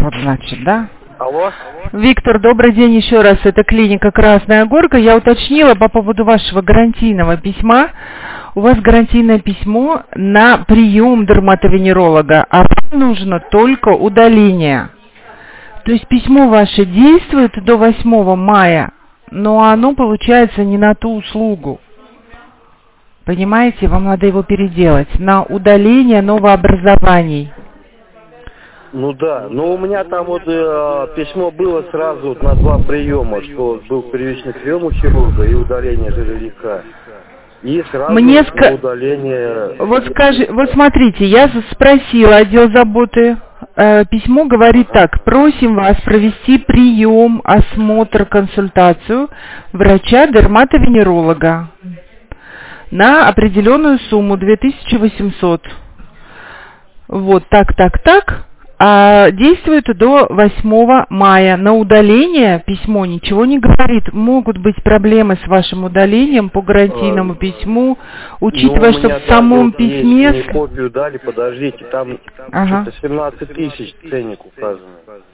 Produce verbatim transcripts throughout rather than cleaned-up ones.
вот, значит, да? Алло. Виктор, добрый день еще раз. Это клиника «Красная Горка». Я уточнила по поводу вашего гарантийного письма. У вас гарантийное письмо на прием дерматовенеролога, а вам нужно только удаление. То есть письмо ваше действует до восьмого мая, но оно получается не на ту услугу. Понимаете, вам надо его переделать на удаление новообразований. Ну да, но у меня там вот э, письмо было сразу вот на два приема, что был первичный прием у хирурга и удаление жировика. И сразу Мне ска... удаление... Вот скажи, вот смотрите, я спросила отдел заботы, э, письмо говорит так: просим вас провести прием, осмотр, консультацию врача-дерматовенеролога на определенную сумму две тысячи восемьсот. Вот так, так, так. А действует до восьмого мая. На удаление письмо ничего не говорит. Могут быть проблемы с вашим удалением по гарантийному а, письму, учитывая, ну, что в самом письме... Мне копию дали, подождите, там ага. что-то семнадцать тысяч ценник указан.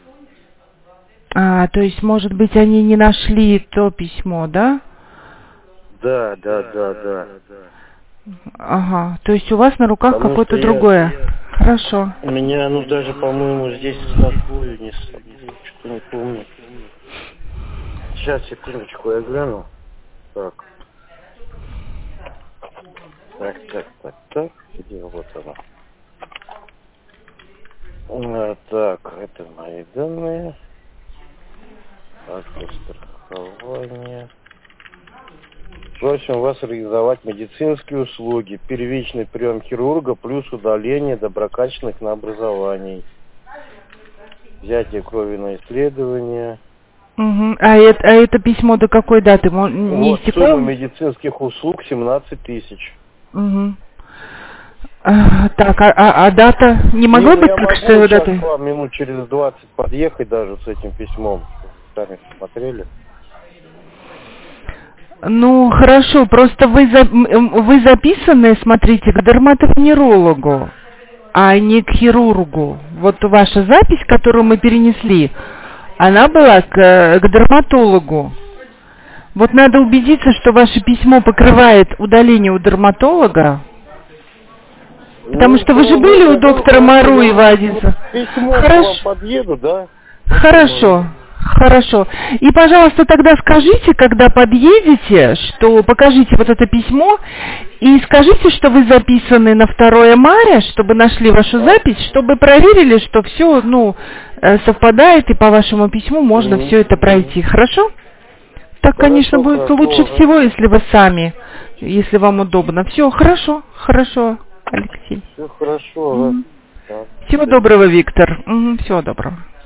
А, то есть, может быть, они не нашли то письмо, да? Да, да, да, да. Ага, то есть у вас на руках Потому какое-то другое. Я... Хорошо. У меня, ну, даже, по-моему, здесь с собой, не с собой, что-то не помню. Сейчас, секундочку, я гляну. Так. Так, так, так, так. Где вот она? А, так, это мои данные. Страхование. Просим вас реализовать медицинские услуги. Первичный прием хирурга плюс удаление доброкачественных новообразований. Взятие крови на исследование. Угу. А, это, а это письмо до какой даты? Не вот, истекло? сумма медицинских услуг семнадцать тысяч. Угу. А, так, а, а, а дата? Не могла не, быть так, что его дата? Я могу к вам минут через двадцать подъехать даже с этим письмом. Сами смотрели. Ну, хорошо, просто вы, за, вы записаны, смотрите, к дерматовенерологу, а не к хирургу. Вот ваша запись, которую мы перенесли, она была к, к дерматологу. Вот надо убедиться, что ваше письмо покрывает удаление у дерматолога, потому ну, что вы же были у доктора Маруева один раз. Письмо к вам подъеду, да? Хорошо. Хорошо. И, пожалуйста, тогда скажите, когда подъедете, что покажите вот это письмо и скажите, что вы записаны на второе мая, чтобы нашли вашу запись, чтобы проверили, что все, ну, совпадает, и по вашему письму можно mm-hmm. все это пройти. Хорошо? Так, хорошо, конечно, будет хорошо. Лучше всего, если вы сами, если вам удобно. Все, хорошо, хорошо, Алексей. Все хорошо. Mm-hmm. Всего доброго, Виктор. Mm-hmm. Всего доброго.